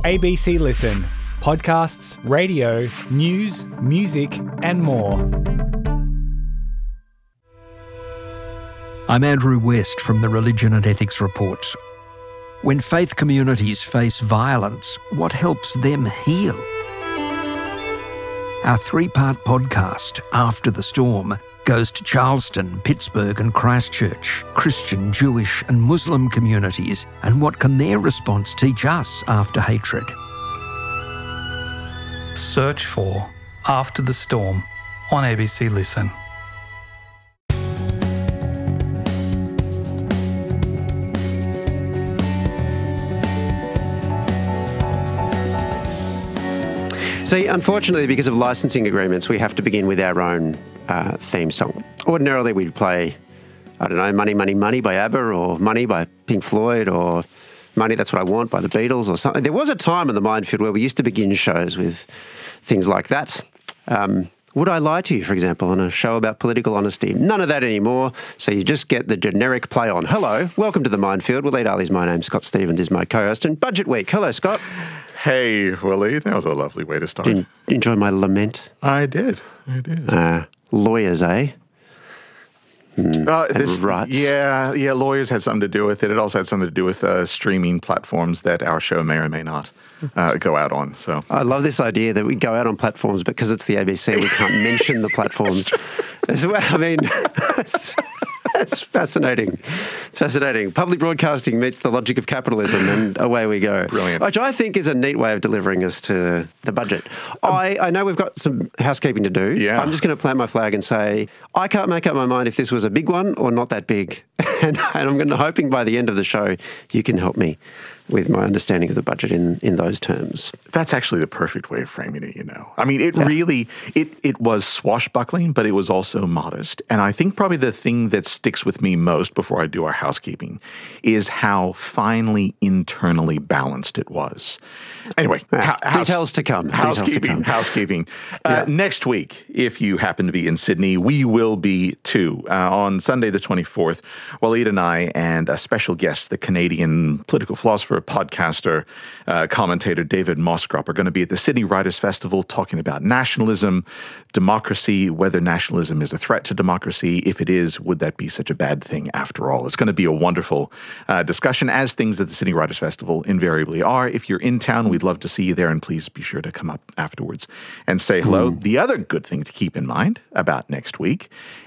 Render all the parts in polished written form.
ABC Listen. Podcasts, radio, news, music, and more. I'm Andrew West from the Religion and Ethics Report. When faith communities face violence, what helps them heal? Our three-part podcast, After the Storm, goes to Charleston, Pittsburgh and Christchurch, Christian, Jewish and Muslim communities, and what can their response teach us after hatred? Search for After the Storm on ABC Listen. See, unfortunately, because of licensing agreements, we have to begin with our own theme song. Ordinarily, we'd play, I don't know, Money, Money, Money by ABBA, or Money by Pink Floyd, or Money, That's What I Want by the Beatles, or something. There was a time in the Minefield where we used to begin shows with things like that. Would I Lie to You, for example, on a show about political honesty? None of that anymore, so you just get the generic play on. Hello, welcome to the Minefield. Waleed Ali's my name. Scott Stevens is my co-host. And Budget Week. Hello, Scott. Hey, Willie, that was a lovely way to start. Did you enjoy my lament? I did. Lawyers, eh? Rights. Yeah, lawyers had something to do with it. It also had something to do with streaming platforms that our show may or may not go out on. So I love this idea that we go out on platforms, but because it's the ABC, we can't mention the platforms. I mean, that's fascinating. It's fascinating. Public broadcasting meets the logic of capitalism, and away we go. Brilliant. Which I think is a neat way of delivering us to the budget. I know we've got some housekeeping to do. Yeah. I'm just going to plant my flag and say, I can't make up my mind if this was a big one or not that big. And I'm hoping by the end of the show, you can help me with my understanding of the budget in those terms. That's actually the perfect way of framing it, you know. I mean, it really was swashbuckling, but it was also modest. And I think probably the thing that sticks with me most before I do our housekeeping is how finely internally balanced it was. Anyway, details to come. Housekeeping. Next week, if you happen to be in Sydney, we will be too. On Sunday the 24th, Waleed and I and a special guest, the Canadian political philosopher, podcaster, commentator David Moskrop are going to be at the Sydney Writers' Festival talking about nationalism, democracy, whether nationalism is a threat to democracy. If it is, would that be such a bad thing after all? It's going to be a wonderful discussion, as things at the Sydney Writers' Festival invariably are. If you're in town, we'd love to see you there, and please be sure to come up afterwards and say hello. The other good thing to keep in mind about next week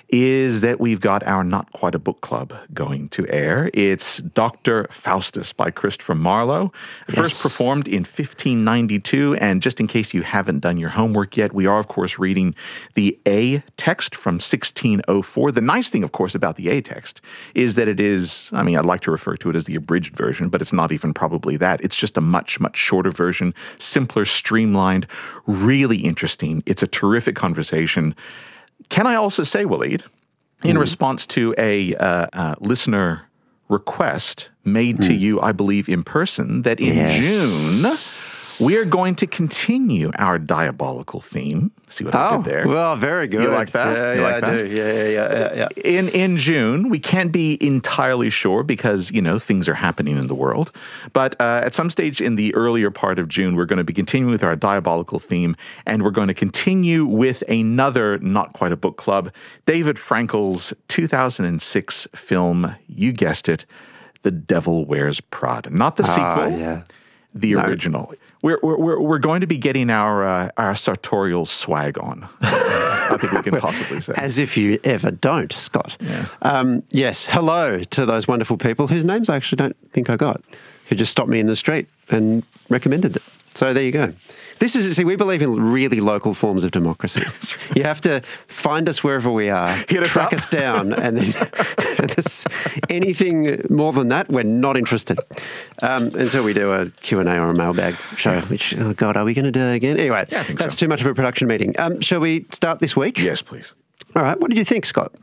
is that we've got our Not Quite a Book Club going to air. It's Dr. Faustus by Christopher Marlowe, first performed in 1592. And just in case you haven't done your homework yet, we are, of course, reading the A text from 1604. The nice thing, of course, about the A text is that it is, I mean, I'd like to refer to it as the abridged version, but it's not even probably that. It's just a much, much shorter version, simpler, streamlined, really interesting. It's a terrific conversation. Can I also say, Waleed, in response to a listener request made to you, I believe, in person, that in June we are going to continue our diabolical theme. See what I did there? Well, very good. You like that? Yeah, I do. Yeah. In June, we can't be entirely sure because, you know, things are happening in the world. But at some stage in the earlier part of June, we're going to be continuing with our diabolical theme, and we're going to continue with another Not Quite a Book Club, David Frankel's 2006 film, you guessed it, The Devil Wears Prada. Not the sequel, the original. We're going to be getting our sartorial swag on. I think we can possibly say. As if you ever don't, Scott. Yeah. Yes, hello to those wonderful people whose names I actually don't think I got, who just stopped me in the street and recommended it. So there you go. This is, see, we believe in really local forms of democracy. You have to find us wherever we are, track us down, and then anything more than that, we're not interested. Until we do a Q&A or a mailbag show, which, oh God, are we going to do that again? Anyway, that's too much of a production meeting. Shall we start this week? Yes, please. All right. What did you think, Scott?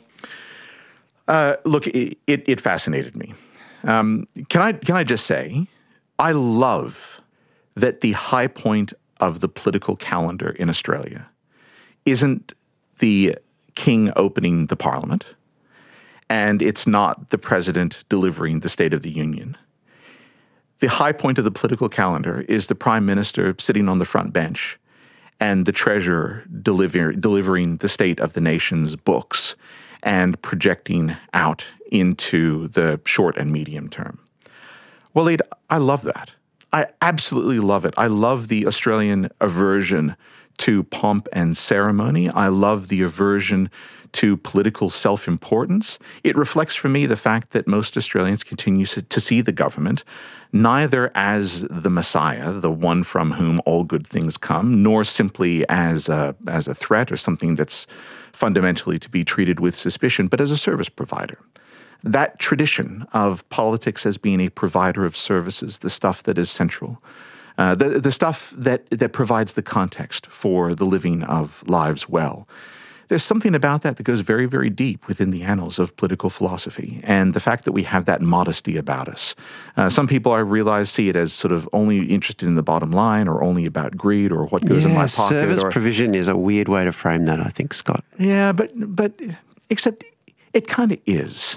Look, it fascinated me. Can I just say, I love that the high point of the political calendar in Australia isn't the king opening the parliament, and it's not the president delivering the State of the Union. the high point of the political calendar is the prime minister sitting on the front bench and the treasurer delivering the state of the nation's books and projecting out into the short and medium term. Waleed, I love that. I absolutely love it. I love the Australian aversion to pomp and ceremony. I love the aversion to political self-importance. It reflects for me the fact that most Australians continue to see the government neither as the Messiah, the one from whom all good things come, nor simply as a threat or something that's fundamentally to be treated with suspicion, but as a service provider. That tradition of politics as being a provider of services, the stuff that is central, the stuff that provides the context for the living of lives well. There's something about that goes very, very deep within the annals of political philosophy, and the fact that we have that modesty about us. Some people, I realize, see it as sort of only interested in the bottom line or only about greed or what goes in my pocket. Service provision is a weird way to frame that, I think, Scott. Yeah, but except it kind of is.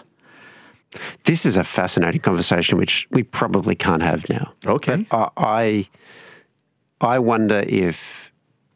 This is a fascinating conversation, which we probably can't have now. Okay. But I wonder if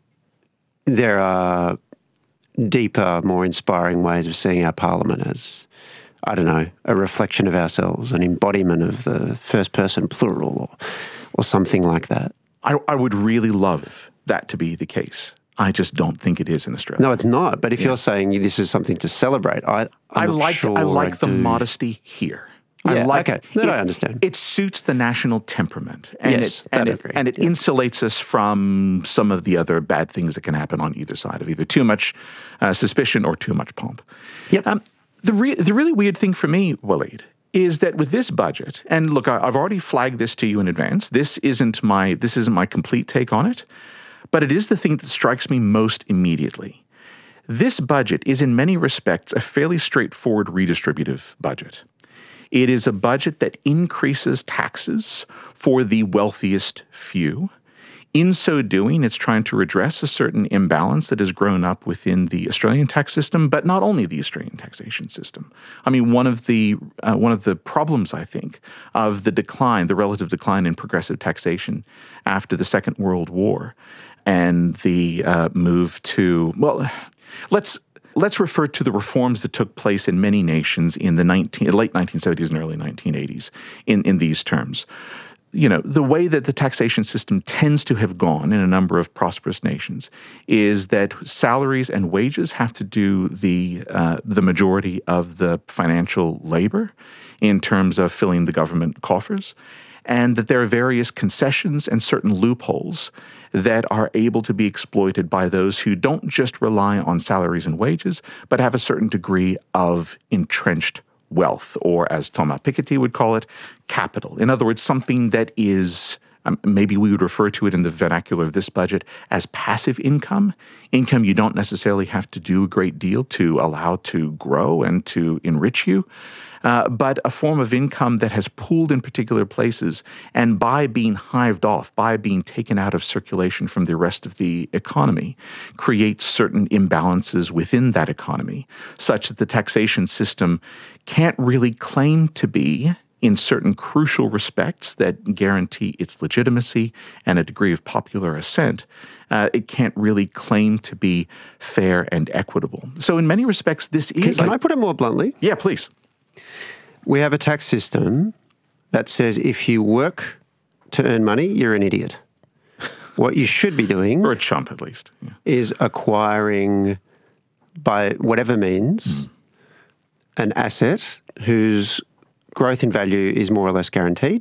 there are deeper, more inspiring ways of seeing our parliament as, I don't know, a reflection of ourselves, an embodiment of the first person plural or something like that. I would really love that to be the case. I just don't think it is in Australia. No, it's not. But if you're saying this is something to celebrate, I like the modesty here. Yeah, okay. That I understand. It suits the national temperament. And yes, it insulates us from some of the other bad things that can happen on either side of either too much suspicion or too much pomp. Yep. The really weird thing for me, Waleed, is that with this budget, and look, I've already flagged this to you in advance. This isn't my complete take on it, but it is the thing that strikes me most immediately. This budget is in many respects a fairly straightforward redistributive budget. It is a budget that increases taxes for the wealthiest few. In so doing, it's trying to redress a certain imbalance that has grown up within the Australian tax system, but not only the Australian taxation system. I mean, one of the problems, I think, of the relative decline in progressive taxation after the Second World War and the move to, let's refer to the reforms that took place in many nations in the late 1970s and early 1980s in these terms. You know, the way that the taxation system tends to have gone in a number of prosperous nations is that salaries and wages have to do the majority of the financial labor in terms of filling the government coffers, and that there are various concessions and certain loopholes that are able to be exploited by those who don't just rely on salaries and wages, but have a certain degree of entrenched wealth, or as Thomas Piketty would call it, capital. In other words, something that is, maybe we would refer to it in the vernacular of this budget as passive income. Income you don't necessarily have to do a great deal to allow to grow and to enrich you. But a form of income that has pooled in particular places, and by being hived off, by being taken out of circulation from the rest of the economy, creates certain imbalances within that economy, such that the taxation system can't really claim to be, in certain crucial respects that guarantee its legitimacy and a degree of popular assent, it can't really claim to be fair and equitable. So in many respects, this is... Can I put it more bluntly? Yeah, please. We have a tax system that says if you work to earn money, you're an idiot. What you should be doing... Or a chump, at least. Yeah. ...is acquiring, by whatever means, an asset whose growth in value is more or less guaranteed,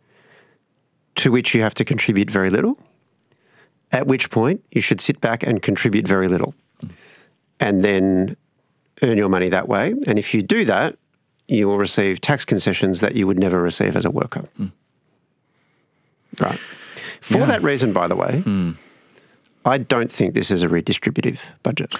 to which you have to contribute very little, at which point you should sit back and contribute very little, and then earn your money that way. And if you do that, you will receive tax concessions that you would never receive as a worker. Right. For that reason, by the way, I don't think this is a redistributive budget.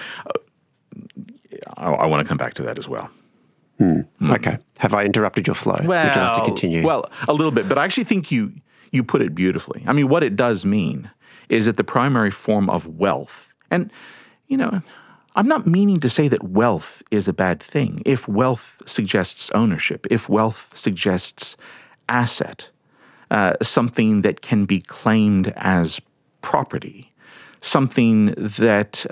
I want to come back to that as well. Okay. Have I interrupted your flow? Would you like to continue? Well, a little bit, but I actually think you put it beautifully. I mean, what it does mean is that the primary form of wealth, and, you know, I'm not meaning to say that wealth is a bad thing. If wealth suggests ownership, if wealth suggests asset, something that can be claimed as property, something that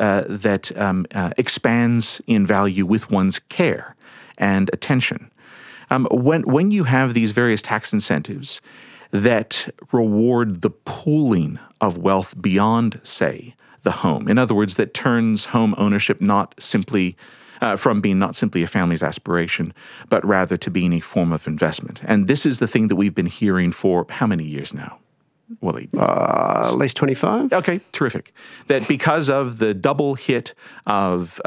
expands in value with one's care and attention. When you have these various tax incentives that reward the pooling of wealth beyond, say, the home, in other words, that turns home ownership from being not simply a family's aspiration, but rather to being a form of investment. And this is the thing that we've been hearing for how many years now? Well, at least 25. Okay, terrific. That because of the double hit of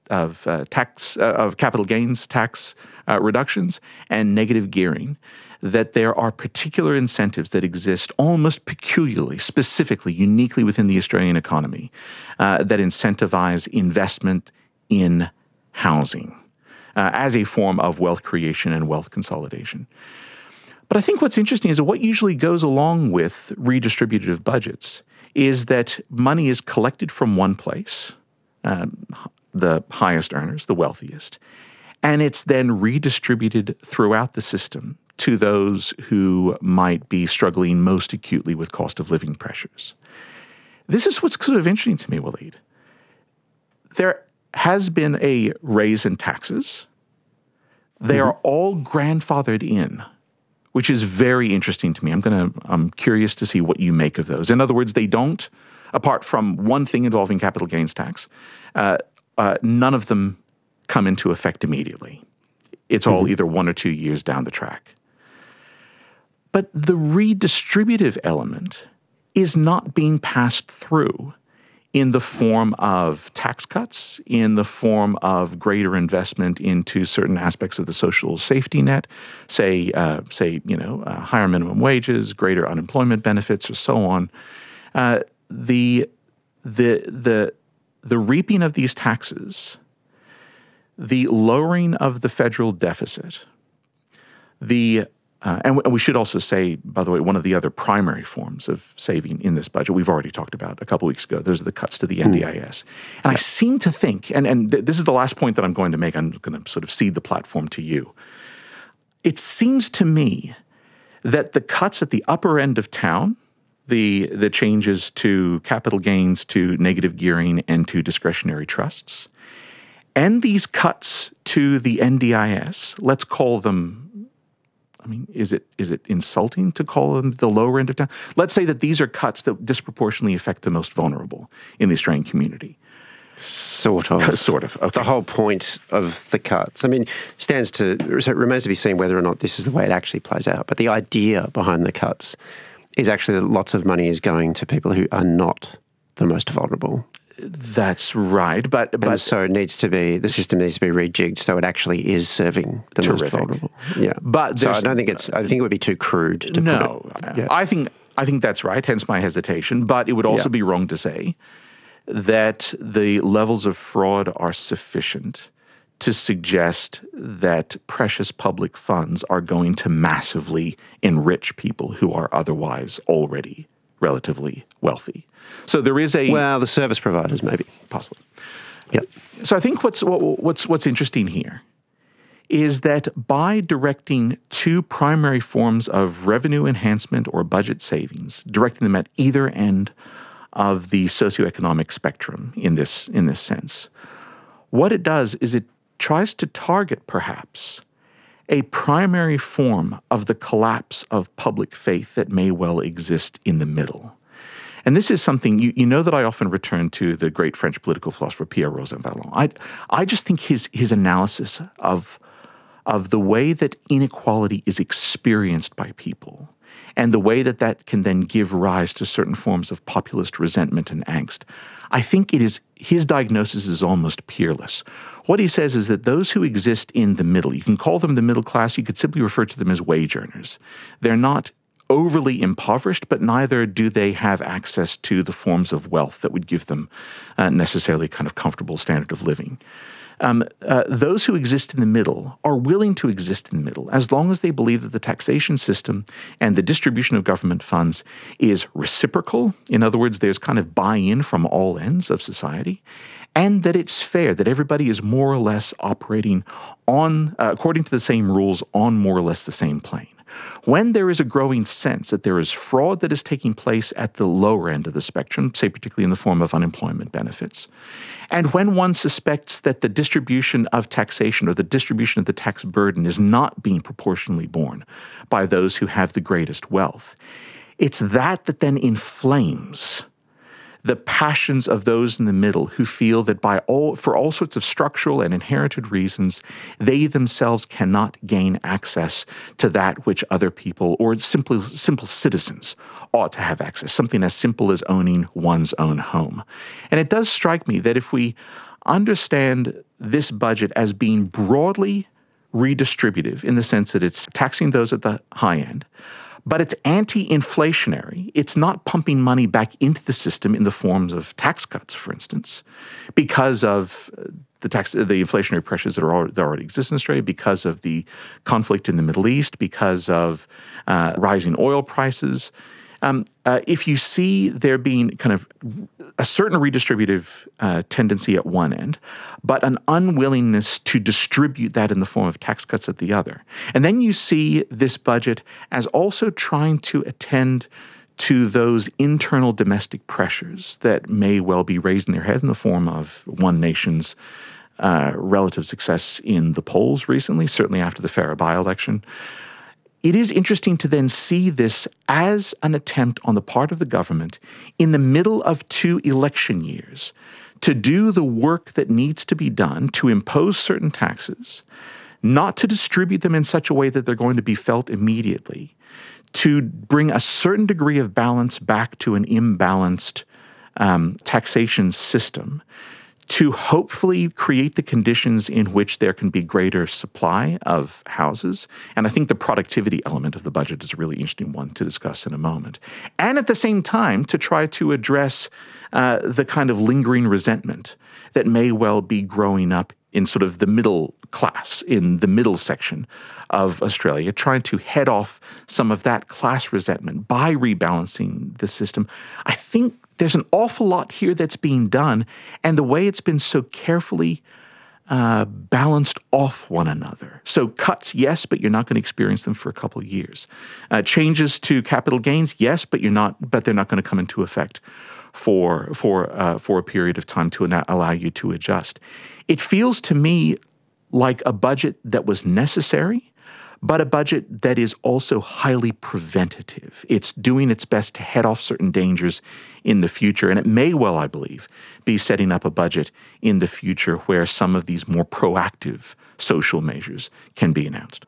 capital gains tax reductions and negative gearing, that there are particular incentives that exist almost peculiarly, specifically, uniquely within the Australian economy that incentivize investment in housing as a form of wealth creation and wealth consolidation. But I think what's interesting is that what usually goes along with redistributive budgets is that money is collected from one place, the highest earners, the wealthiest, and it's then redistributed throughout the system to those who might be struggling most acutely with cost of living pressures. This is what's sort of interesting to me, Waleed. There has been a raise in taxes. They are all grandfathered in, which is very interesting to me. I'm curious to see what you make of those. In other words, they don't, apart from one thing involving capital gains tax, none of them come into effect immediately. It's all either 1 or 2 years down the track. But the redistributive element is not being passed through in the form of tax cuts, in the form of greater investment into certain aspects of the social safety net, say higher minimum wages, greater unemployment benefits, or so on. The reaping of these taxes, the lowering of the federal deficit, and we should also say, by the way, one of the other primary forms of saving in this budget we've already talked about a couple weeks ago. Those are the cuts to the NDIS. And I seem to think, and this is the last point that I'm going to make, I'm going to sort of cede the platform to you. It seems to me that the cuts at the upper end of town, the changes to capital gains, to negative gearing, and to discretionary trusts, and these cuts to the NDIS, let's call them, is it insulting to call them the lower end of town? Let's say that these are cuts that disproportionately affect the most vulnerable in the Australian community. Sort of. Sort of, okay. The whole point of the cuts, so it remains to be seen whether or not this is the way it actually plays out. But the idea behind the cuts is actually that lots of money is going to people who are not the most vulnerable. That's right, but so the system needs to be rejigged so it actually is serving the most vulnerable. Yeah, but so I think it would be too crude to put it. Yeah. I think that's right. Hence my hesitation. But it would also be wrong to say that the levels of fraud are sufficient to suggest that precious public funds are going to massively enrich people who are otherwise already relatively wealthy. So there is the service providers maybe possibly. Yep. So I think what's interesting here is that by directing two primary forms of revenue enhancement or budget savings, directing them at either end of the socioeconomic spectrum in this sense, what it does is it tries to target perhaps a primary form of the collapse of public faith that may well exist in the middle. And this is something, you know that I often return to the great French political philosopher Pierre Rosanvallon. I just think his analysis of the way that inequality is experienced by people and the way that can then give rise to certain forms of populist resentment and angst, I think his diagnosis is almost peerless. What he says is that those who exist in the middle, you can call them the middle class, you could simply refer to them as wage earners. They're not overly impoverished, but neither do they have access to the forms of wealth that would give them necessarily kind of comfortable standard of living. Those who exist in the middle are willing to exist in the middle as long as they believe that the taxation system and the distribution of government funds is reciprocal. In other words, there's kind of buy-in from all ends of society, and that it's fair, that everybody is more or less operating on according to the same rules on more or less the same plane. when there is a growing sense that there is fraud that is taking place at the lower end of the spectrum, say particularly in the form of unemployment benefits, and when one suspects that the distribution of taxation or the distribution of the tax burden is not being proportionally borne by those who have the greatest wealth, it's that then inflames the passions of those in the middle who feel that for all sorts of structural and inherited reasons, they themselves cannot gain access to that which other people or simple citizens ought to have access, something as simple as owning one's own home. And it does strike me that if we understand this budget as being broadly redistributive in the sense that it's taxing those at the high end, but it's anti-inflationary. It's not pumping money back into the system in the forms of tax cuts, for instance, because of the inflationary pressures that already exist in Australia, because of the conflict in the Middle East, because of rising oil prices. If you see there being kind of a certain redistributive tendency at one end, but an unwillingness to distribute that in the form of tax cuts at the other, and then you see this budget as also trying to attend to those internal domestic pressures that may well be raising their head in the form of one nation's relative success in the polls recently, certainly after the Farrer by-election. It is interesting to then see this as an attempt on the part of the government in the middle of 2 election years to do the work that needs to be done to impose certain taxes, not to distribute them in such a way that they're going to be felt immediately, to bring a certain degree of balance back to an imbalanced taxation system, to hopefully create the conditions in which there can be greater supply of houses. And I think the productivity element of the budget is a really interesting one to discuss in a moment. And at the same time, to try to address the kind of lingering resentment that may well be growing up in sort of the middle class, in the middle section of Australia, trying to head off some of that class resentment by rebalancing the system. I think there's an awful lot here that's being done, and the way it's been so carefully balanced off one another. So cuts, yes, but you're not going to experience them for a couple of years. Changes to capital gains, yes, but they're not going to come into effect for a period of time to allow you to adjust. It feels to me like a budget that was necessary, but a budget that is also highly preventative. It's doing its best to head off certain dangers in the future, and it may well, I believe, be setting up a budget in the future where some of these more proactive social measures can be announced.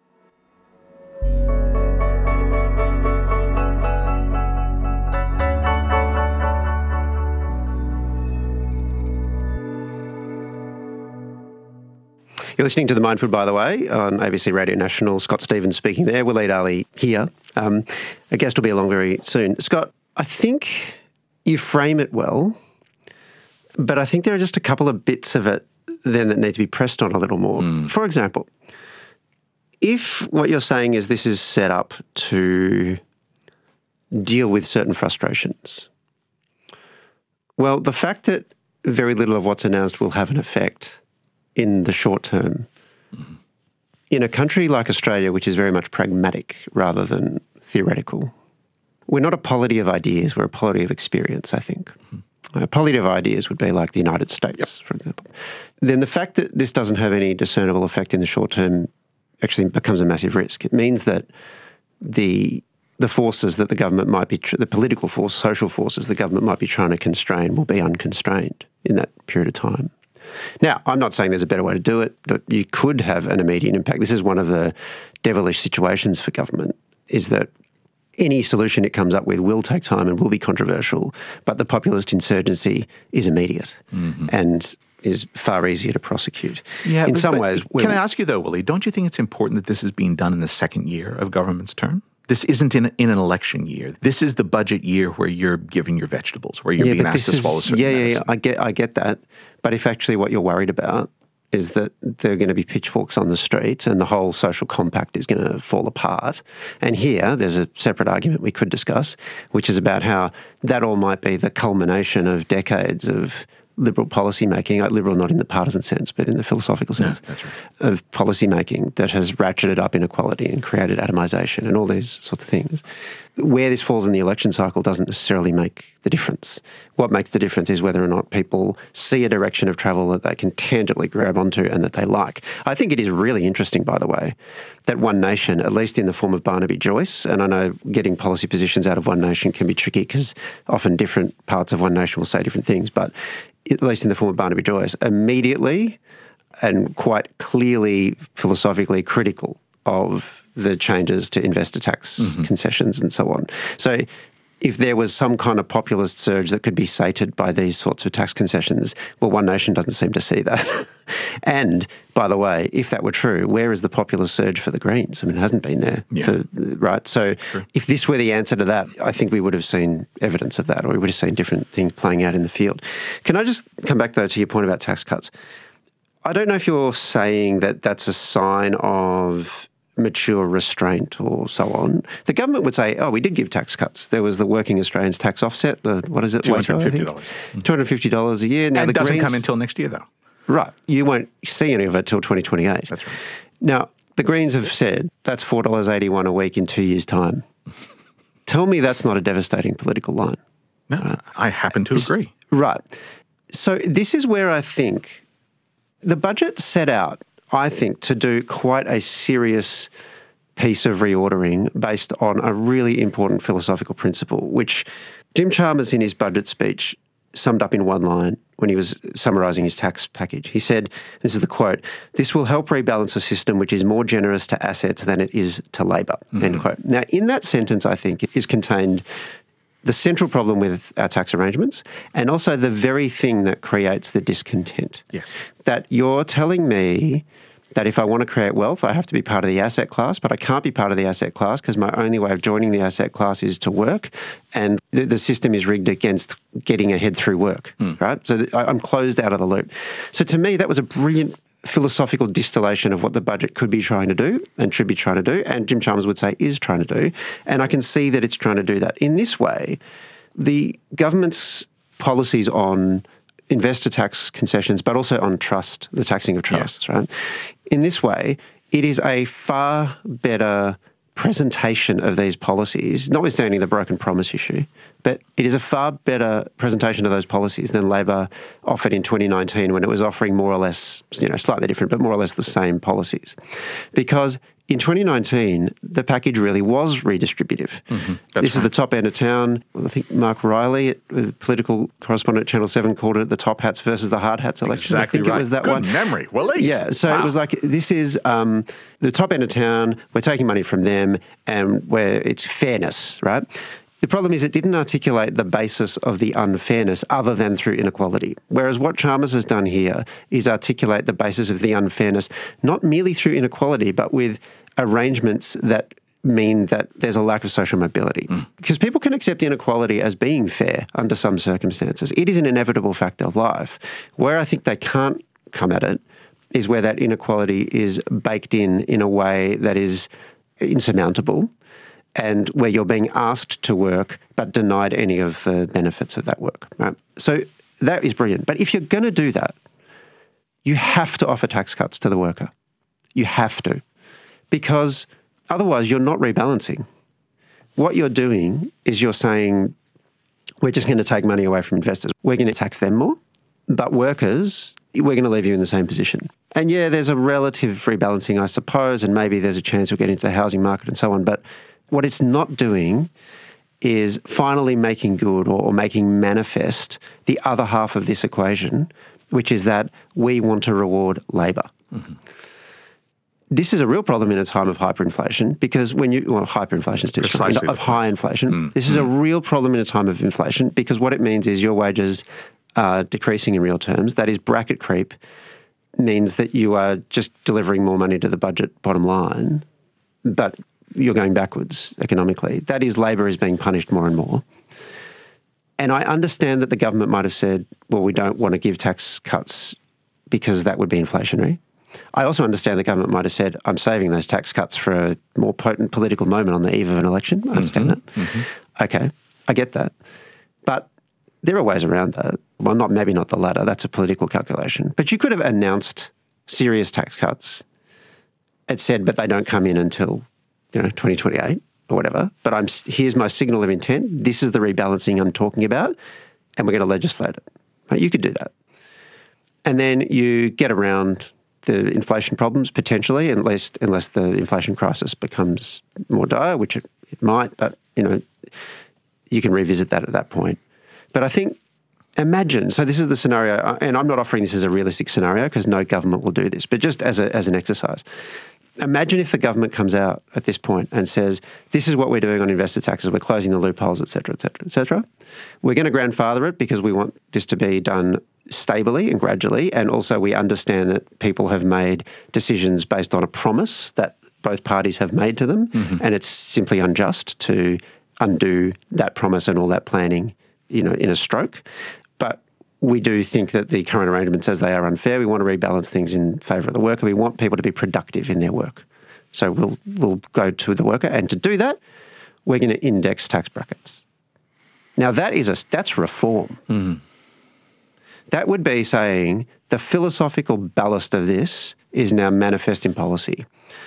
You're listening to The Mindful, by the way, on ABC Radio National. Scott Stephens speaking there. Waleed Ali here. A guest will be along very soon. Scott, I think you frame it well, but I think there are just a couple of bits of it then that need to be pressed on a little more. For example, if what you're saying is this is set up to deal with certain frustrations, well, the fact that very little of what's announced will have an effect in the short term, in a country like Australia, which is very much pragmatic rather than theoretical, we're not a polity of ideas, we're a polity of experience, I think. A polity of ideas would be like the United States, for example. Then the fact that this doesn't have any discernible effect in the short term actually becomes a massive risk. It means that the forces that the government might be, the political force, social forces the government might be trying to constrain will be unconstrained in that period of time. Now, I'm not saying there's a better way to do it, but you could have an immediate impact. This is one of the devilish situations for government, is that any solution it comes up with will take time and will be controversial, but the populist insurgency is immediate and is far easier to prosecute. Yeah, in some ways... Can I ask you though, Willie, don't you think it's important that this is being done in the second year of government's term? This isn't in an election year. This is the budget year where you're giving your vegetables, where you're being asked to swallow certain medicine. I get that. But if actually what you're worried about is that there are going to be pitchforks on the streets and the whole social compact is going to fall apart. And here, there's a separate argument we could discuss, which is about how that all might be the culmination of decades of liberal policy making, liberal not in the partisan sense, but in the philosophical sense, that's right. of policy making that has ratcheted up inequality and created atomisation and all these sorts of things. Where this falls in the election cycle doesn't necessarily make the difference. What makes the difference is whether or not people see a direction of travel that they can tangibly grab onto and that they like. I think it is really interesting, by the way, that One Nation, at least in the form of Barnaby Joyce, and I know getting policy positions out of One Nation can be tricky because often different parts of One Nation will say different things, but at least in the form of Barnaby Joyce, immediately and quite clearly philosophically critical of the changes to investor tax concessions and so on. So if there was some kind of populist surge that could be sated by these sorts of tax concessions, well, One Nation doesn't seem to see that. And, by the way, if that were true, where is the populist surge for the Greens? I mean, it hasn't been there, right? So if this were the answer to that, I think we would have seen evidence of that, or we would have seen different things playing out in the field. Can I just come back, though, to your point about tax cuts? I don't know if you're saying that that's a sign of mature restraint or so on. The government would say, we did give tax cuts. There was the Working Australians tax offset, what is it? $250. $250 a year. Now, and the it doesn't Greens, come until next year, though. Right. You won't see any of it till 2028. That's right. Now, the Greens have said that's $4.81 a week in 2 years' time. Tell me that's not a devastating political line. No, I happen to agree. Right. So this is where I think the budget set out, I think, to do quite a serious piece of reordering based on a really important philosophical principle, which Jim Chalmers in his budget speech summed up in one line when he was summarising his tax package. He said, this is the quote, "This will help rebalance a system which is more generous to assets than it is to labour," end quote. Now, in that sentence, I think, is contained the central problem with our tax arrangements and also the very thing that creates the discontent. Yes. That you're telling me that if I want to create wealth, I have to be part of the asset class, but I can't be part of the asset class because my only way of joining the asset class is to work, and the system is rigged against getting ahead through work, right? So I'm closed out of the loop. So to me, that was a brilliant philosophical distillation of what the budget could be trying to do and should be trying to do, and Jim Chalmers would say is trying to do, and I can see that it's trying to do that. In this way, the government's policies on investor tax concessions, but also on trust, the taxing of trusts, right? In this way, it is a far better presentation of these policies, notwithstanding the broken promise issue, but it is a far better presentation of those policies than Labor offered in 2019 when it was offering more or less, slightly different, but more or less the same policies. Because in 2019, the package really was redistributive. This is the top end of town. I think Mark Riley, the political correspondent at Channel 7, called it the top hats versus the hard hats election. Exactly I think right. It was that Good one. memory. Well, yeah, so it was like, this is the top end of town, we're taking money from them, and it's fairness, right? The problem is it didn't articulate the basis of the unfairness other than through inequality. Whereas what Chalmers has done here is articulate the basis of the unfairness, not merely through inequality, but with arrangements that mean that there's a lack of social mobility. Because people can accept inequality as being fair under some circumstances. It is an inevitable fact of life. Where I think they can't come at it is where that inequality is baked in a way that is insurmountable, and where you're being asked to work but denied any of the benefits of that work. Right? So that is brilliant. But if you're going to do that, you have to offer tax cuts to the worker. You have to. Because otherwise you're not rebalancing. What you're doing is you're saying, we're just going to take money away from investors. We're going to tax them more, but workers, we're going to leave you in the same position. And yeah, there's a relative rebalancing, I suppose, and maybe there's a chance we'll get into the housing market and so on, but what it's not doing is finally making good or making manifest the other half of this equation, which is that we want to reward labour. This is a real problem in a time of hyperinflation because hyperinflation is too strong, of high inflation. This is a real problem in a time of inflation because what it means is your wages are decreasing in real terms. That is, bracket creep means that you are just delivering more money to the budget bottom line, but you're going backwards economically. That is, labour is being punished more and more. And I understand that the government might have said, well, we don't want to give tax cuts because that would be inflationary. I also understand the government might have said, I'm saving those tax cuts for a more potent political moment on the eve of an election. I understand that. Okay, I get that. But there are ways around that. Well, maybe not the latter. That's a political calculation. But you could have announced serious tax cuts. It said, but they don't come in until 2028 or whatever. But here's my signal of intent. This is the rebalancing I'm talking about, and we're going to legislate it. Right? You could do that. And then you get around the inflation problems potentially, unless the inflation crisis becomes more dire, which it might, but you can revisit that at that point. But I think, imagine, so this is the scenario, and I'm not offering this as a realistic scenario because no government will do this, but just as an exercise. Imagine if the government comes out at this point and says, this is what we're doing on investor taxes, we're closing the loopholes, et cetera, et cetera, et cetera. We're going to grandfather it because we want this to be done stably and gradually, and also we understand that people have made decisions based on a promise that both parties have made to them, and it's simply unjust to undo that promise and all that planning, in a stroke. But we do think that the current arrangements as they are unfair. We want to rebalance things in favour of the worker. We want people to be productive in their work. So we'll go to the worker, and to do that, we're going to index tax brackets. Now that's reform. Mm-hmm. That would be saying the philosophical ballast of this is now manifest in policy.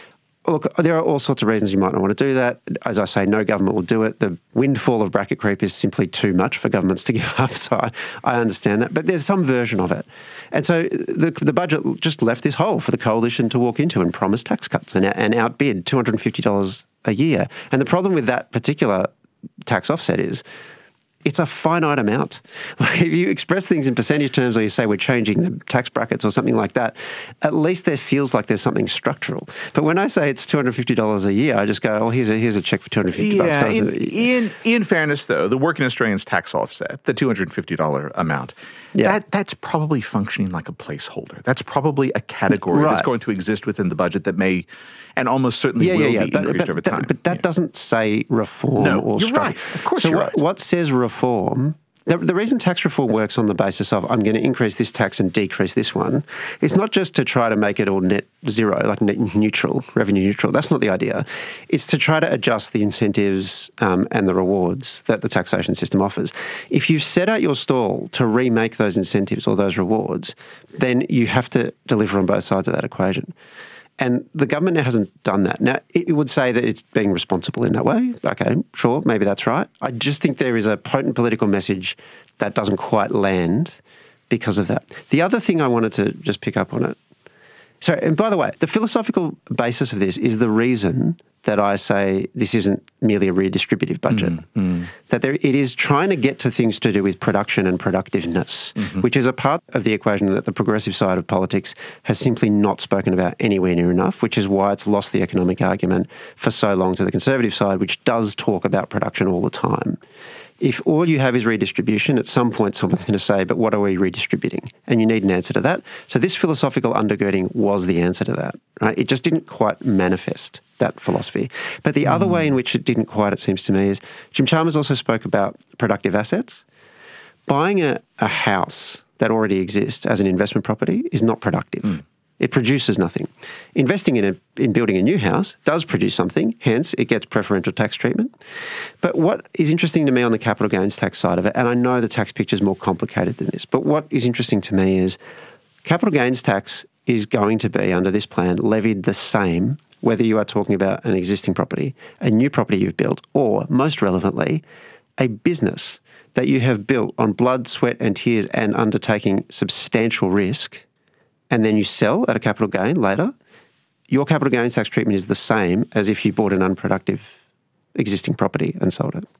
Look, there are all sorts of reasons you might not want to do that. As I say, no government will do it. The windfall of bracket creep is simply too much for governments to give up, so I understand that. But there's some version of it. And so the budget just left this hole for the coalition to walk into and promise tax cuts and outbid $250 a year. And the problem with that particular tax offset is it's a finite amount. Like if you express things in percentage terms, or you say we're changing the tax brackets or something like that, at least there feels like there's something structural. But when I say it's $250 a year, I just go, oh, here's a check for $250. Yeah, in fairness, though, the Working Australians tax offset, the $250 amount, that's probably functioning like a placeholder. That's probably a category that's going to exist within the budget that may, and almost certainly will be increased over time. But that doesn't say reform or you're structure. Right. Of course, so you're right. What says reform? The reason tax reform works on the basis of I'm going to increase this tax and decrease this one, it's not just to try to make it all net zero, like net neutral, revenue neutral. That's not the idea. It's to try to adjust the incentives and the rewards that the taxation system offers. If you set out your stall to remake those incentives or those rewards, then you have to deliver on both sides of that equation. And the government now hasn't done that. Now, it would say that it's being responsible in that way. Okay, sure, maybe that's right. I just think there is a potent political message that doesn't quite land because of that. The other thing I wanted to just pick up on it. Sorry, and by the way, the philosophical basis of this is the reason that I say this isn't merely a redistributive budget. That it is trying to get to things to do with production and productiveness, which is a part of the equation that the progressive side of politics has simply not spoken about anywhere near enough, which is why it's lost the economic argument for so long to the conservative side, which does talk about production all the time. If all you have is redistribution, at some point someone's going to say, but what are we redistributing? And you need an answer to that. So this philosophical undergirding was the answer to that, right? It just didn't quite manifest that philosophy. But the other way in which it didn't quite, it seems to me, is Jim Chalmers also spoke about productive assets. Buying a house that already exists as an investment property is not productive. It produces nothing. Investing in building a new house does produce something, hence it gets preferential tax treatment. But what is interesting to me on the capital gains tax side of it, and I know the tax picture is more complicated than this, but what is interesting to me is capital gains tax is going to be, under this plan, levied the same whether you are talking about an existing property, a new property you've built, or, most relevantly, a business that you have built on blood, sweat and tears and undertaking substantial risk, and then you sell at a capital gain later. Your capital gains tax treatment is the same as if you bought an unproductive existing property and sold it.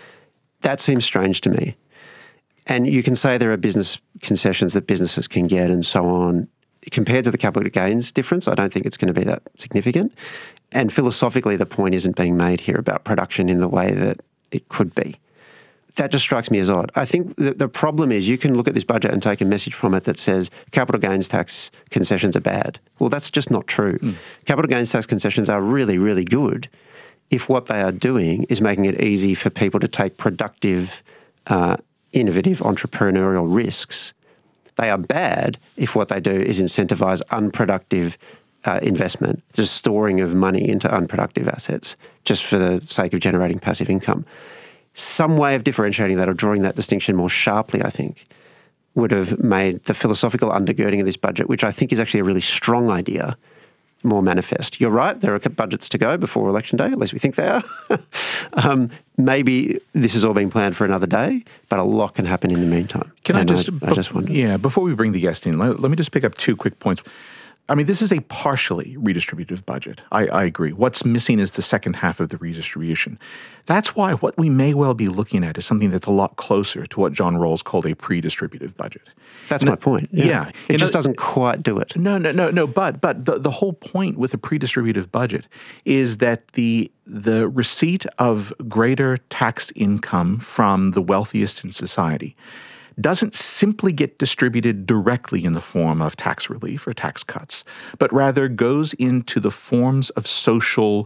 That seems strange to me. And you can say there are business concessions that businesses can get and so on. Compared to the capital gains difference, I don't think it's going to be that significant. And philosophically, the point isn't being made here about production in the way that it could be. That just strikes me as odd. I think the problem is you can look at this budget and take a message from it that says capital gains tax concessions are bad. Well, that's just not true. Capital gains tax concessions are really, really good if what they are doing is making it easy for people to take productive, innovative, entrepreneurial risks. They are bad if what they do is incentivise unproductive investment, the storing of money into unproductive assets just for the sake of generating passive income. some way of differentiating that or drawing that distinction more sharply, I think, would have made the philosophical undergirding of this budget, which I think is actually a really strong idea, more manifest. You're right, there are budgets to go before Election Day, at least we think they are. Maybe this is all being planned for another day, but a lot can happen in the meantime. I just wonder. Yeah, before we bring the guest in, let me just pick up 2 quick points. I mean, this is a partially redistributive budget. I agree. What's missing is the second half of the redistribution. That's why what we may well be looking at is something that's a lot closer to what John Rawls called a pre-distributive budget. That's my point. Yeah. It just doesn't quite do it. No. But the whole point with a pre-distributive budget is that the receipt of greater tax income from the wealthiest in society doesn't simply get distributed directly in the form of tax relief or tax cuts, but rather goes into the forms of social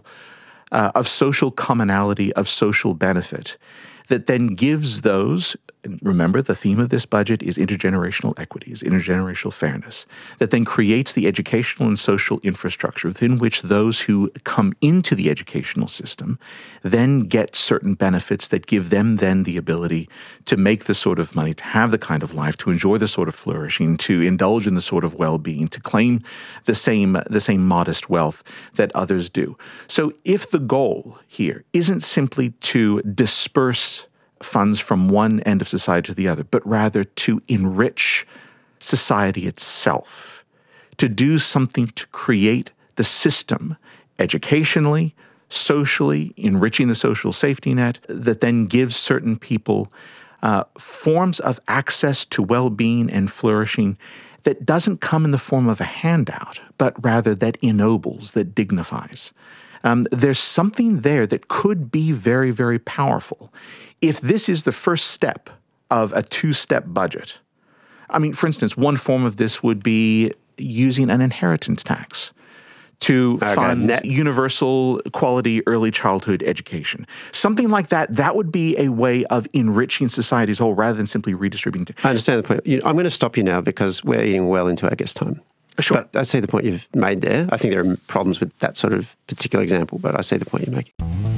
commonality, of social benefit, that then gives those, remember the theme of this budget is intergenerational equity, is intergenerational fairness, that then creates the educational and social infrastructure within which those who come into the educational system then get certain benefits that give them then the ability to make the sort of money, to have the kind of life, to enjoy the sort of flourishing, to indulge in the sort of well-being, to claim the same modest wealth that others do. So if the goal here isn't simply to disperse funds from one end of society to the other, but rather to enrich society itself, to do something to create the system educationally, socially, enriching the social safety net that then gives certain people forms of access to well-being and flourishing that doesn't come in the form of a handout, but rather that ennobles, that dignifies. There's something there that could be very, very powerful. If this is the first step of a 2-step budget, I mean, for instance, one form of this would be using an inheritance tax to fund universal quality early childhood education. Something like that, that would be a way of enriching society as a whole rather than simply redistributing. I understand the point. I'm going to stop you now because we're eating well into our guest time. Sure. But I see the point you've made there. I think there are problems with that sort of particular example, but I see the point you're making.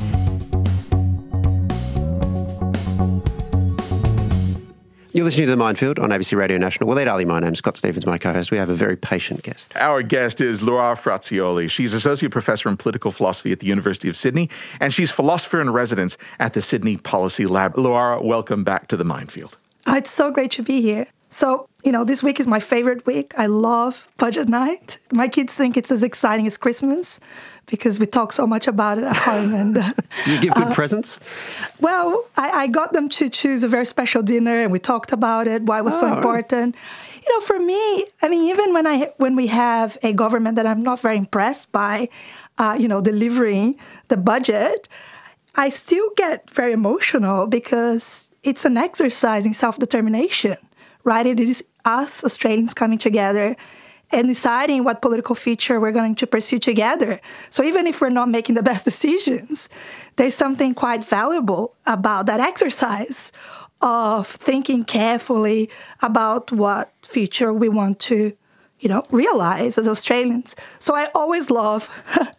You're listening to The Minefield on ABC Radio National. Waleed Ali, my name's Scott Stephens, my co-host. We have a very patient guest. Our guest is Laura Frazioli. She's Associate Professor in Political Philosophy at the University of Sydney, and she's Philosopher in Residence at the Sydney Policy Lab. Laura, welcome back to The Minefield. It's so great to be here. So, this week is my favorite week. I love budget night. My kids think it's as exciting as Christmas because we talk so much about it at home. And do you give good presents? Well, I got them to choose a very special dinner, and we talked about it, why it was so important. For me, even when we have a government that I'm not very impressed by, delivering the budget, I still get very emotional because it's an exercise in self-determination. Right? It is us Australians coming together and deciding what political future we're going to pursue together. So even if we're not making the best decisions, there's something quite valuable about that exercise of thinking carefully about what future we want to, realize as Australians. So I always love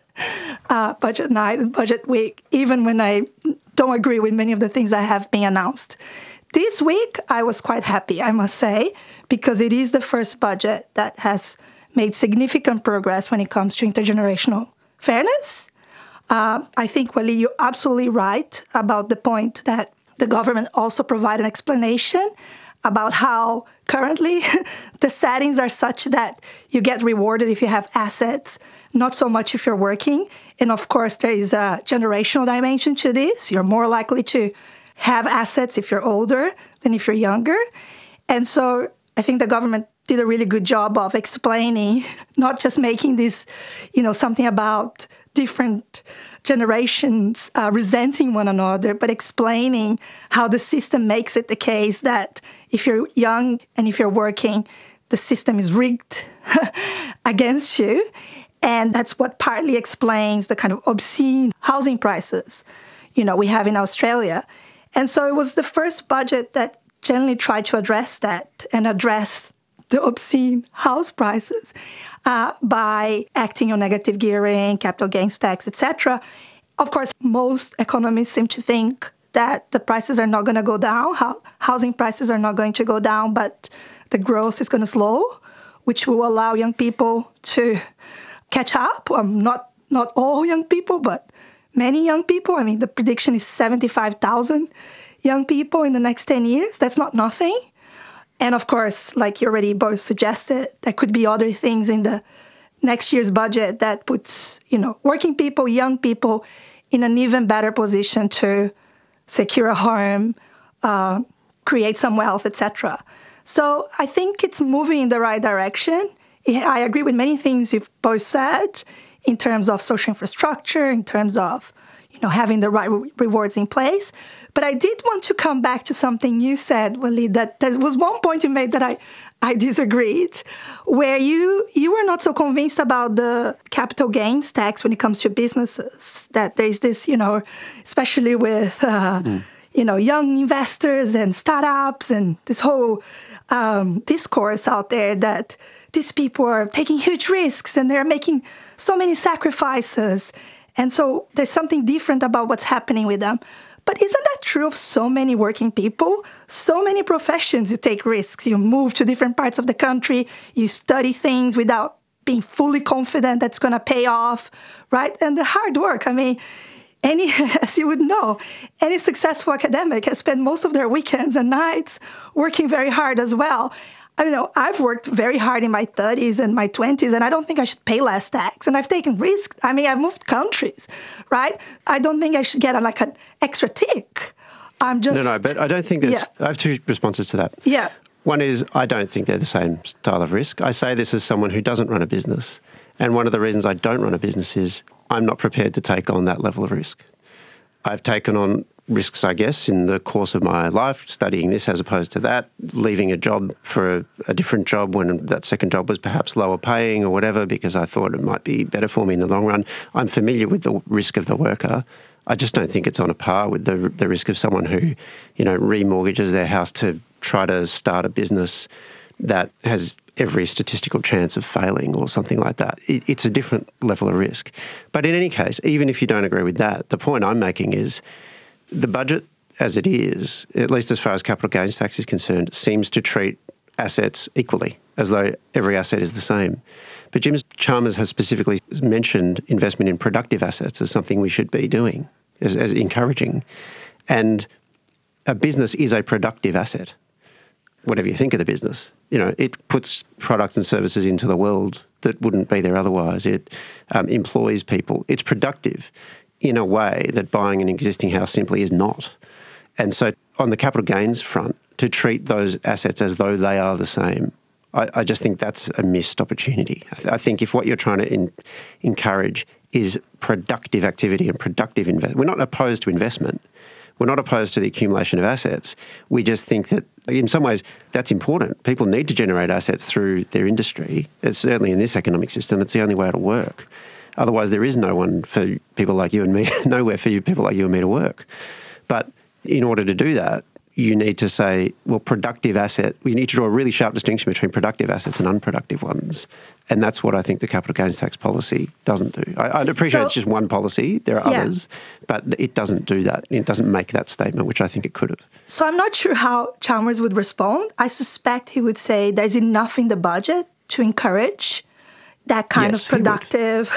budget night and budget week, even when I don't agree with many of the things that have been announced. This week, I was quite happy, I must say, because it is the first budget that has made significant progress when it comes to intergenerational fairness. I think, Waleed, you're absolutely right about the point that the government also provided an explanation about how currently the settings are such that you get rewarded if you have assets, not so much if you're working. And of course, there is a generational dimension to this. You're more likely to have assets if you're older than if you're younger. And so I think the government did a really good job of explaining, not just making this, something about different generations resenting one another, but explaining how the system makes it the case that if you're young and if you're working, the system is rigged against you. And that's what partly explains the kind of obscene housing prices, we have in Australia. And so it was the first budget that generally tried to address that and address the obscene house prices by acting on negative gearing, capital gains tax, etc. Of course, most economists seem to think that the prices are not going to go down, housing prices are not going to go down, but the growth is going to slow, which will allow young people to catch up. Not all young people, but many young people. I mean, the prediction is 75,000 young people in the next 10 years. That's not nothing. And of course, like you already both suggested, there could be other things in the next year's budget that puts, working people, young people in an even better position to secure a home, create some wealth, etc. So I think it's moving in the right direction. I agree with many things you've both said in terms of social infrastructure, in terms of having the right rewards in place. But I did want to come back to something you said, Walid, that there was one point you made that I disagreed, where you were not so convinced about the capital gains tax when it comes to businesses, that there's this, especially with, young investors and startups and this whole discourse out there that these people are taking huge risks and they're making so many sacrifices. And so there's something different about what's happening with them. But isn't that true of so many working people? So many professions, you take risks. You move to different parts of the country. You study things without being fully confident that's going to pay off, right? And the hard work. I mean, as you would know, any successful academic has spent most of their weekends and nights working very hard as well. I've worked very hard in my 30s and my 20s, and I don't think I should pay less tax. And I've taken risks. I mean, I've moved countries, right? I don't think I should get an extra tick. I'm just... No, but I don't think that's... Yeah. I have two responses to that. Yeah. One is I don't think they're the same style of risk. I say this as someone who doesn't run a business. And one of the reasons I don't run a business is I'm not prepared to take on that level of risk. I've taken on risks, I guess, in the course of my life, studying this as opposed to that, leaving a job for a different job when that second job was perhaps lower paying or whatever because I thought it might be better for me in the long run. I'm familiar with the risk of the worker. I just don't think it's on a par with the risk of someone who, remortgages their house to try to start a business that has every statistical chance of failing or something like that. It's a different level of risk. But in any case, even if you don't agree with that, the point I'm making is the budget as it is, at least as far as capital gains tax is concerned, seems to treat assets equally, as though every asset is the same. But Jim Chalmers has specifically mentioned investment in productive assets as something we should be doing, as encouraging. And a business is a productive asset, whatever you think of the business. It puts products and services into the world that wouldn't be there otherwise. It employs people. It's productive in a way that buying an existing house simply is not. And so on the capital gains front, to treat those assets as though they are the same, I just think that's a missed opportunity. I think if what you're trying to encourage is productive activity and productive investment, we're not opposed to investment. We're not opposed to the accumulation of assets. We just think that, in some ways, that's important. People need to generate assets through their industry. It's certainly in this economic system, it's the only way it'll work. Otherwise, there is no one for people like you and me, nowhere for people like you and me to work. But in order to do that, you need to say, well, productive asset, we need to draw a really sharp distinction between productive assets and unproductive ones. And that's what I think the capital gains tax policy doesn't do. I appreciate it's just one policy, there are others, but it doesn't do that. It doesn't make that statement, which I think it could have. So I'm not sure how Chalmers would respond. I suspect he would say there's enough in the budget to encourage that kind of productive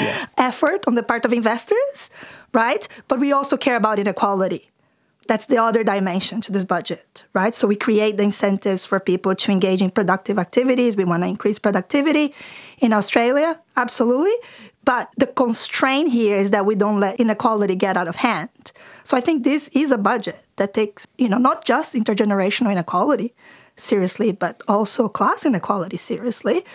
effort on the part of investors, right? But we also care about inequality. That's the other dimension to this budget, right? So we create the incentives for people to engage in productive activities. We want to increase productivity in Australia, absolutely. But the constraint here is that we don't let inequality get out of hand. So I think this is a budget that takes, not just intergenerational inequality seriously, but also class inequality seriously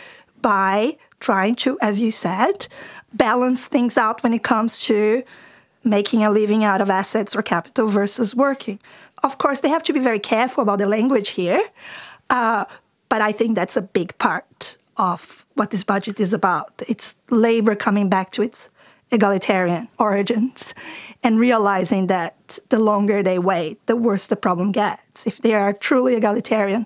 by trying to, as you said, balance things out when it comes to making a living out of assets or capital versus working. Of course, they have to be very careful about the language here, but I think that's a big part of what this budget is about. It's labor coming back to its egalitarian origins and realizing that the longer they wait, the worse the problem gets. If they are a truly egalitarian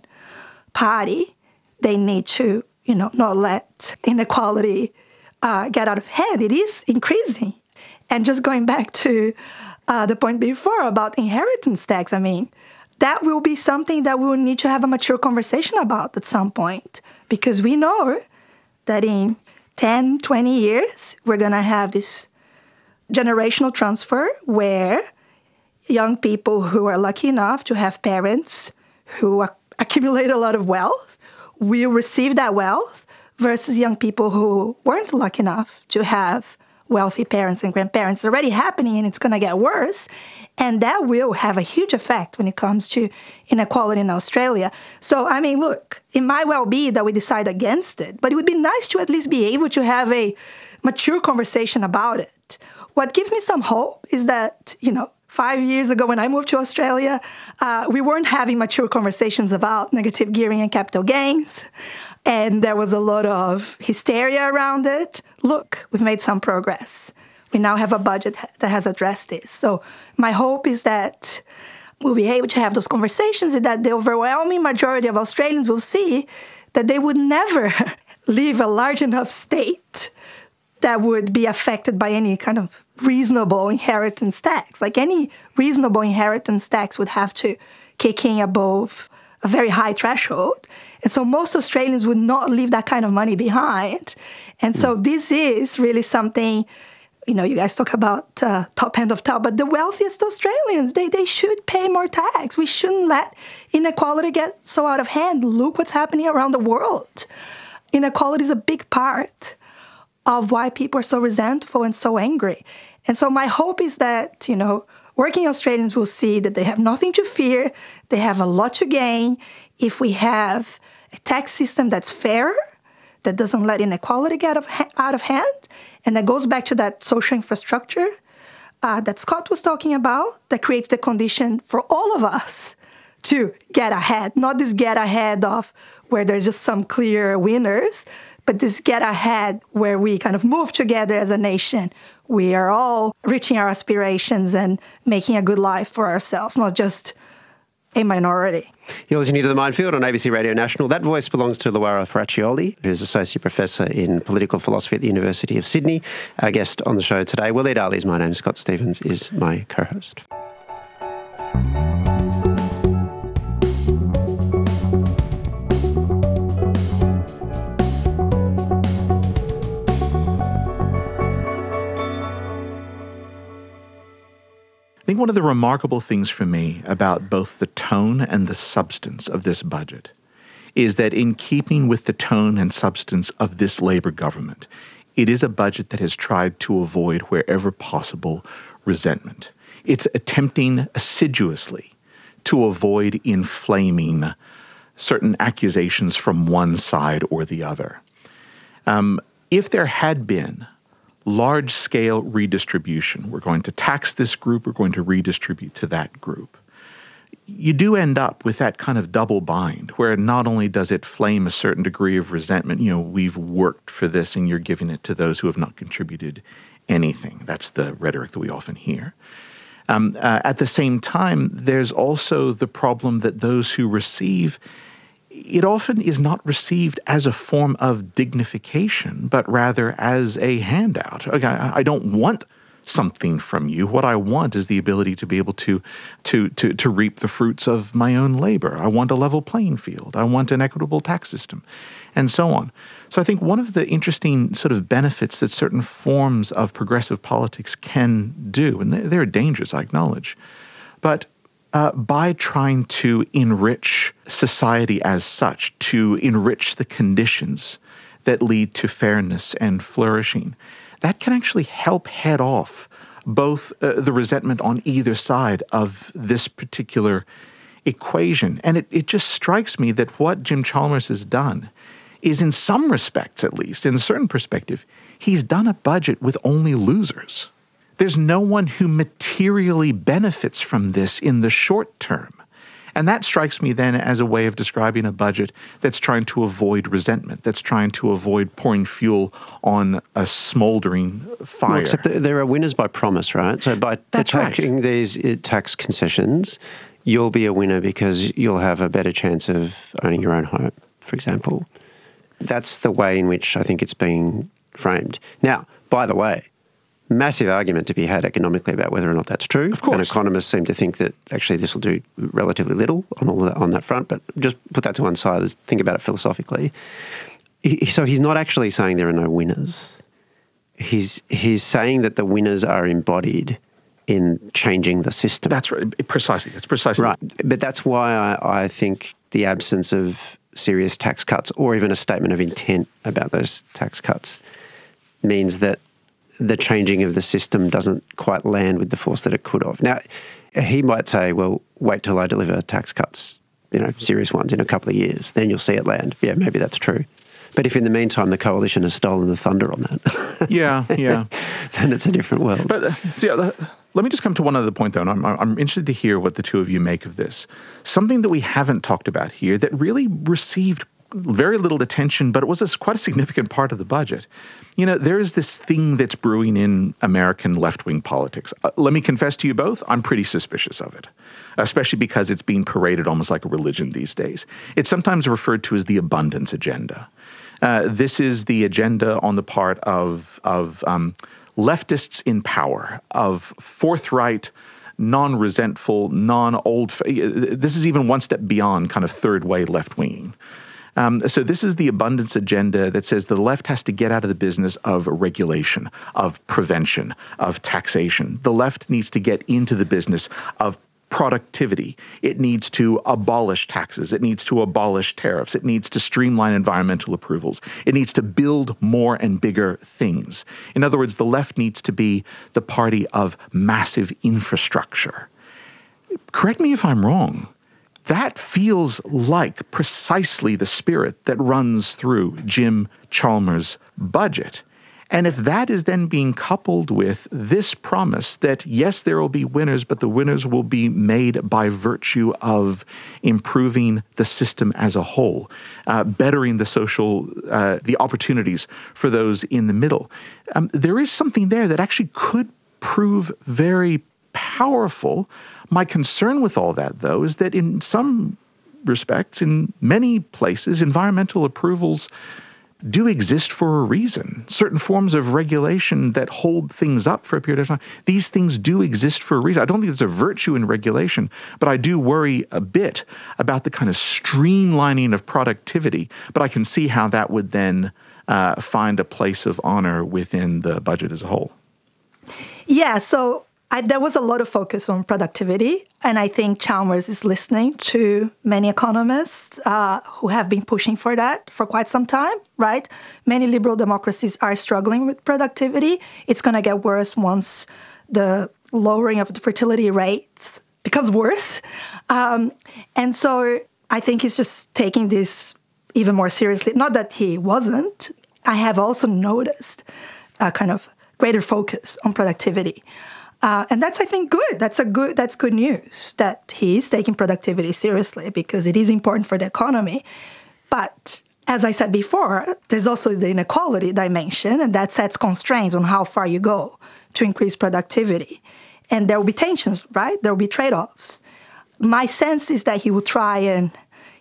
party, they need to, not let inequality get out of hand. It is increasing. And just going back to the point before about inheritance tax. I mean, that will be something that we will need to have a mature conversation about at some point, because we know that in 10, 20 years, we're going to have this generational transfer where young people who are lucky enough to have parents who accumulate a lot of wealth will receive that wealth versus young people who weren't lucky enough to have wealthy parents and grandparents. It's already happening, and it's going to get worse. And that will have a huge effect when it comes to inequality in Australia. So, I mean, look, it might well be that we decide against it, but it would be nice to at least be able to have a mature conversation about it. What gives me some hope is that, 5 years ago when I moved to Australia, we weren't having mature conversations about negative gearing and capital gains. And there was a lot of hysteria around it. Look, we've made some progress. We now have a budget that has addressed this. So my hope is that we'll be able to have those conversations and that the overwhelming majority of Australians will see that they would never leave a large enough state that would be affected by any kind of reasonable inheritance tax. Like any reasonable inheritance tax would have to kick in above a very high threshold. And so most Australians would not leave that kind of money behind. And so this is really something, you guys talk about top end of top, but the wealthiest Australians, they should pay more tax. We shouldn't let inequality get so out of hand. Look what's happening around the world. Inequality is a big part of why people are so resentful and so angry. And so my hope is that, working Australians will see that they have nothing to fear. They have a lot to gain if we have a tax system that's fair, that doesn't let inequality get out of hand, and that goes back to that social infrastructure that Scott was talking about, that creates the condition for all of us to get ahead, not this get ahead of where there's just some clear winners, but this get ahead where we kind of move together as a nation. We are all reaching our aspirations and making a good life for ourselves, not just a minority. You're listening to The Minefield on ABC Radio National. That voice belongs to Luara Faraccioli, who's Associate Professor in Political Philosophy at the University of Sydney. Our guest on the show today, Waleed Ali is my name. Scott Stephens is my co-host. I think one of the remarkable things for me about both the tone and the substance of this budget is that in keeping with the tone and substance of this Labor government, it is a budget that has tried to avoid, wherever possible, resentment. It's attempting assiduously to avoid inflaming certain accusations from one side or the other. If there had been large-scale redistribution, we're going to tax this group, we're going to redistribute to that group, you do end up with that kind of double bind, where not only does it flame a certain degree of resentment, we've worked for this and you're giving it to those who have not contributed anything. That's the rhetoric that we often hear. At the same time, there's also the problem that those who receive, it often is not received as a form of dignification, but rather as a handout. Okay, I don't want something from you. What I want is the ability to be able to reap the fruits of my own labor. I want a level playing field. I want an equitable tax system, and so on. So I think one of the interesting sort of benefits that certain forms of progressive politics can do, and they're dangerous, I acknowledge, but by trying to enrich society as such, to enrich the conditions that lead to fairness and flourishing, that can actually help head off both the resentment on either side of this particular equation. And it just strikes me that what Jim Chalmers has done is, in some respects at least, in a certain perspective, he's done a budget with only losers. There's no one who materially benefits from this in the short term. And that strikes me then as a way of describing a budget that's trying to avoid resentment, that's trying to avoid pouring fuel on a smoldering fire. Well, except that there are winners by promise, right? So by attacking these tax concessions, you'll be a winner because you'll have a better chance of owning your own home, for example. That's the way in which I think it's being framed. Now, by the way, massive argument to be had economically about whether or not that's true. Of course. And economists seem to think that actually this will do relatively little on that front. But just put that to one side. Think about it philosophically. So he's not actually saying there are no winners. He's saying that the winners are embodied in changing the system. That's right. Precisely. That's precisely right. But that's why I think the absence of serious tax cuts or even a statement of intent about those tax cuts means that the changing of the system doesn't quite land with the force that it could have. Now, he might say, well, wait till I deliver tax cuts, serious ones in a couple of years, then you'll see it land. Yeah, maybe that's true. But if in the meantime the coalition has stolen the thunder on that, yeah, then it's a different world. But let me just come to one other point, though, and I'm interested to hear what the two of you make of this. Something that we haven't talked about here that really received very little attention, but it was quite a significant part of the budget. There is this thing that's brewing in American left-wing politics. Let me confess to you both, I'm pretty suspicious of it, especially because it's being paraded almost like a religion these days. It's sometimes referred to as the abundance agenda. This is the agenda on the part of leftists in power, of forthright, non-resentful, this is even one step beyond kind of third-way left-wing. So this is the abundance agenda that says the left has to get out of the business of regulation, of prevention, of taxation. The left needs to get into the business of productivity. It needs to abolish taxes. It needs to abolish tariffs. It needs to streamline environmental approvals. It needs to build more and bigger things. In other words, the left needs to be the party of massive infrastructure. Correct me if I'm wrong. That feels like precisely the spirit that runs through Jim Chalmers' budget. And if that is then being coupled with this promise that, yes, there will be winners, but the winners will be made by virtue of improving the system as a whole, bettering the opportunities for those in the middle, there is something there that actually could prove very powerful. My concern with all that, though, is that in some respects, in many places, environmental approvals do exist for a reason. Certain forms of regulation that hold things up for a period of time, these things do exist for a reason. I don't think there's a virtue in regulation, but I do worry a bit about the kind of streamlining of productivity. But I can see how that would then find a place of honor within the budget as a whole. Yeah, so there was a lot of focus on productivity, and I think Chalmers is listening to many economists who have been pushing for that for quite some time, right? Many liberal democracies are struggling with productivity. It's going to get worse once the lowering of the fertility rates becomes worse. And so I think he's just taking this even more seriously. Not that he wasn't. I have also noticed a kind of greater focus on productivity. And that's, I think, good. That's good news that he's taking productivity seriously because it is important for the economy. But as I said before, there's also the inequality dimension, and that sets constraints on how far you go to increase productivity. And there will be tensions, right? There will be trade-offs. My sense is that he will try and,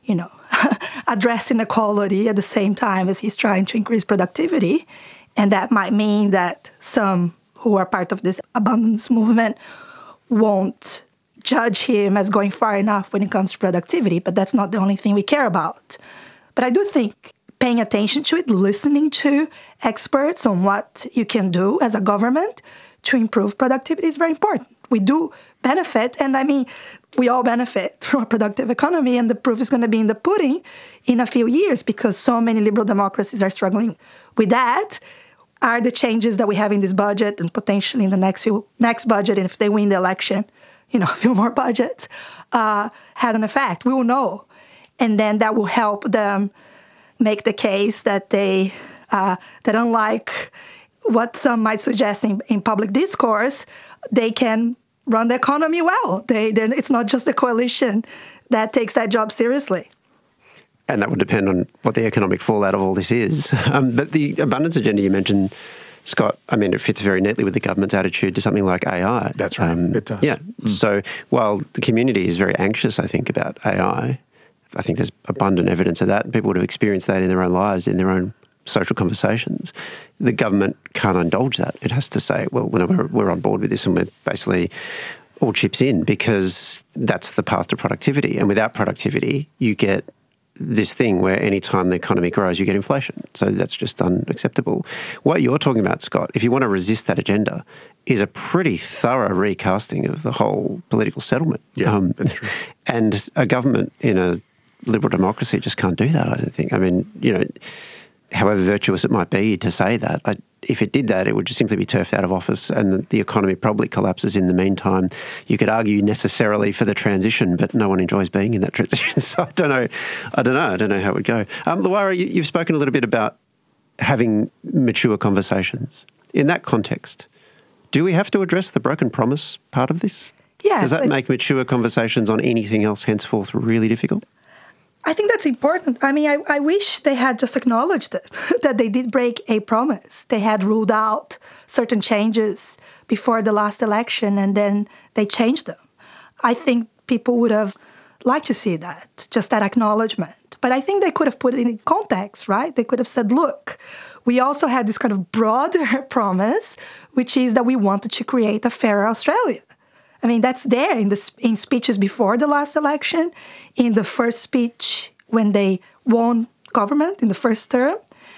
address inequality at the same time as he's trying to increase productivity. And that might mean that some who are part of this abundance movement won't judge him as going far enough when it comes to productivity, but that's not the only thing we care about. But I do think paying attention to it, listening to experts on what you can do as a government to improve productivity is very important. We do benefit, and we all benefit from a productive economy, and the proof is going to be in the pudding in a few years because so many liberal democracies are struggling with that. Are the changes that we have in this budget and potentially in the next budget, and if they win the election, a few more budgets, had an effect. We will know. And then that will help them make the case that that unlike what some might suggest in public discourse, they can run the economy well. It's not just the coalition that takes that job seriously. And that would depend on what the economic fallout of all this is. But the abundance agenda you mentioned, Scott, it fits very neatly with the government's attitude to something like AI. That's right. It does. Yeah. So while the community is very anxious, I think, about AI, I think there's abundant evidence of that. People would have experienced that in their own lives, in their own social conversations, the government can't indulge that. It has to say, well, we're on board with this and we're basically all chips in, because that's the path to productivity. And without productivity, you get this thing where any time the economy grows, you get inflation. So that's just unacceptable. What you're talking about, Scott, if you want to resist that agenda, is a pretty thorough recasting of the whole political settlement. Yeah, that's true. And a government in a liberal democracy just can't do that, I don't think. I mean, however virtuous it might be to say that, if it did that, it would just simply be turfed out of office and the economy probably collapses in the meantime. You could argue necessarily for the transition, but no one enjoys being in that transition. So I don't know how it would go. Luara, you've spoken a little bit about having mature conversations. In that context, do we have to address the broken promise part of this? Yes. Does that make mature conversations on anything else henceforth really difficult? I think that's important. I mean, I wish they had just acknowledged it, that they did break a promise. They had ruled out certain changes before the last election and then they changed them. I think people would have liked to see that, just that acknowledgement. But I think they could have put it in context, right? They could have said, look, we also had this kind of broader promise, which is that we wanted to create a fairer Australia. I mean, that's there in speeches before the last election, in the first speech when they won government in the first term.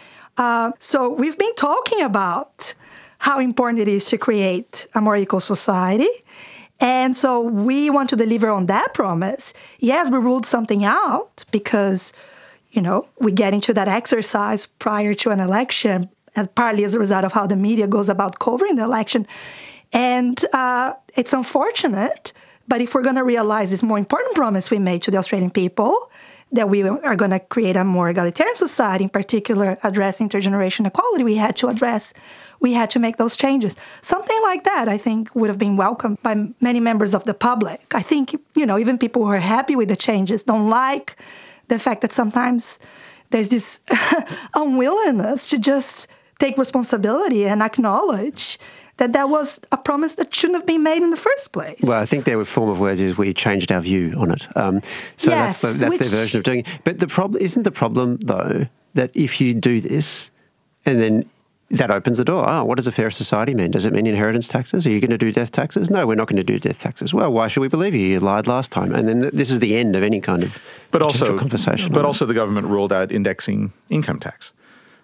So we've been talking about how important it is to create a more equal society. And so we want to deliver on that promise. Yes, we ruled something out because, we get into that exercise prior to an election, partly as a result of how the media goes about covering the election. And it's unfortunate, but if we're going to realize this more important promise we made to the Australian people, that we are going to create a more egalitarian society, in particular address intergenerational equality, we had to make those changes. Something like that, I think, would have been welcomed by many members of the public. I think, even people who are happy with the changes don't like the fact that sometimes there's this unwillingness to just take responsibility and acknowledge that was a promise that shouldn't have been made in the first place. Well, I think their form of words is we changed our view on it. That's their version of doing it. But isn't the problem, though, that if you do this and then that opens the door. What does a fair society mean? Does it mean inheritance taxes? Are you going to do death taxes? No, we're not going to do death taxes. Well, why should we believe you? You lied last time. And then this is the end of any kind of conversation. But also the government ruled out indexing income tax.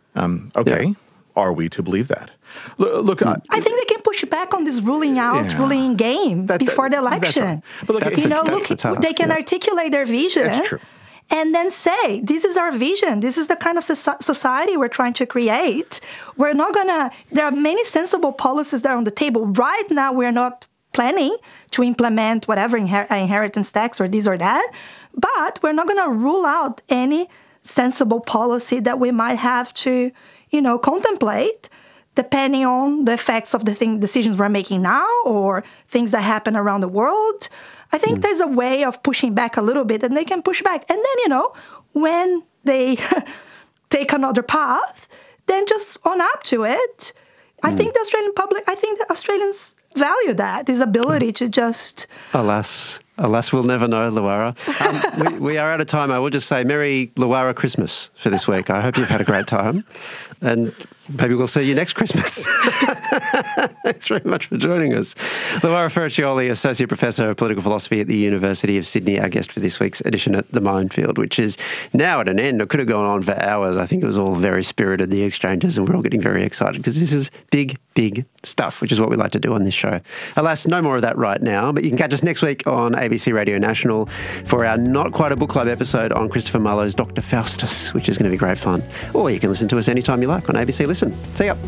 Are we to believe that? Look, I think they can push back on this ruling in game before the election. Right. But look, they can articulate their vision. That's true. And then say, this is our vision. This is the kind of society we're trying to create. We're not there are many sensible policies that are on the table. Right now, we're not planning to implement whatever inheritance tax or this or that. But we're not going to rule out any sensible policy that we might have to, contemplate, depending on the effects of the decisions we're making now or things that happen around the world. I think there's a way of pushing back a little bit, and they can push back. And then, when they take another path, then just own up to it. I think the Australians value that, this ability to just... Alas, we'll never know, Luara. We are out of time. I will just say Merry Luara Christmas for this week. I hope you've had a great time. And maybe we'll see you next Christmas. Thanks very much for joining us. Luara Ferraccioli, Associate Professor of Political Philosophy at the University of Sydney, our guest for this week's edition at The Minefield, which is now at an end. It could have gone on for hours. I think it was all very spirited, the exchanges, and we're all getting very excited because this is big, big stuff, which is what we like to do on this show. Alas, no more of that right now, but you can catch us next week on ABC Radio National for our Not Quite a Book Club episode on Christopher Marlowe's Dr. Faustus, which is going to be great fun. Or you can listen to us anytime you like on ABC Listen. See ya.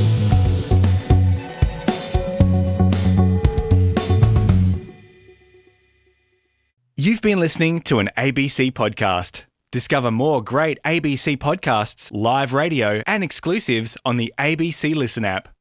You've been listening to an ABC podcast. Discover more great ABC podcasts, live radio, and exclusives on the ABC Listen app.